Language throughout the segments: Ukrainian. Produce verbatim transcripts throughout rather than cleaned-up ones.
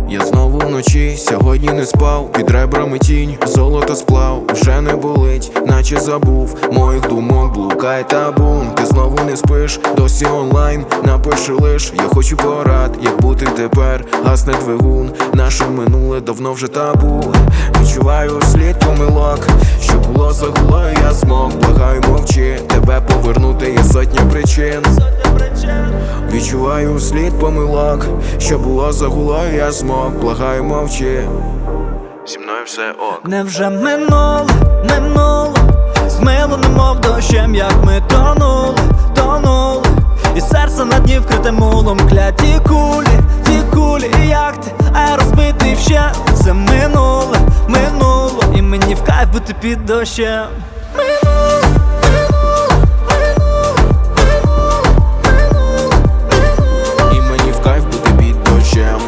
Я знову вночі, сьогодні не спав. Під ребрами тінь, золото сплав. Вже не болить, наче забув. Моїх думок блукає табун. Ти знову не спиш, досі онлайн. Напиши лиш, я хочу порад. Як бути тепер, гасне двигун. Наше минуле давно вже табу. Відчуваю слід помилок, що було загуло, я змог. Благаю, мовчи, тебе повернути є сотня причин. Відчуваю слід помилок, що було загуло, я змог. Благаю, мовчи, зі мною все ок. Невже минуло, минуло, змило немов дощем, як ми тонули, тонули. І серце на дні вкрите мулом. Кляті кулі, ті кулі, і як ти, а розбитий вщент. Це минуле, минуло, і мені в кайф бути під дощем. Минуло, минуло, минуло, минуло, минуло. І мені в кайф бути під дощем.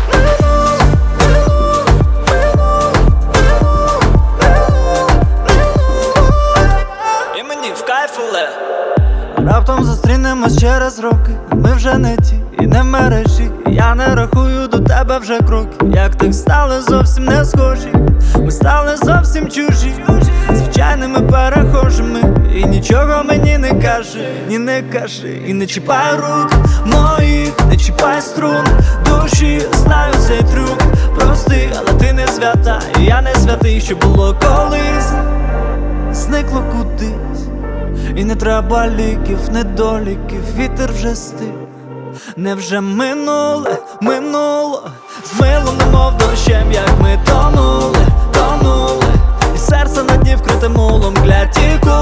І мені в кайф, але раптом зустрінемось через роки. Ми вже не ті і не в мережі. Я не рахую до тебе вже кроки. Як так стали зовсім не схожі. Ми стали зовсім чужі, звичайними перехожими. І нічого мені не каже, ні не кажи. І не чіпай рук моїх, не чіпай струн душі. Знаю цей трюк простий, але ти не свята, і я не святий, що було колись зникло кудись. І не треба ліків, недоліків, вітер вже стих. Невже минуле, минуло, змило немов дощем, як ми тонули, тонули. І серце на дні вкрите мулом. Кляті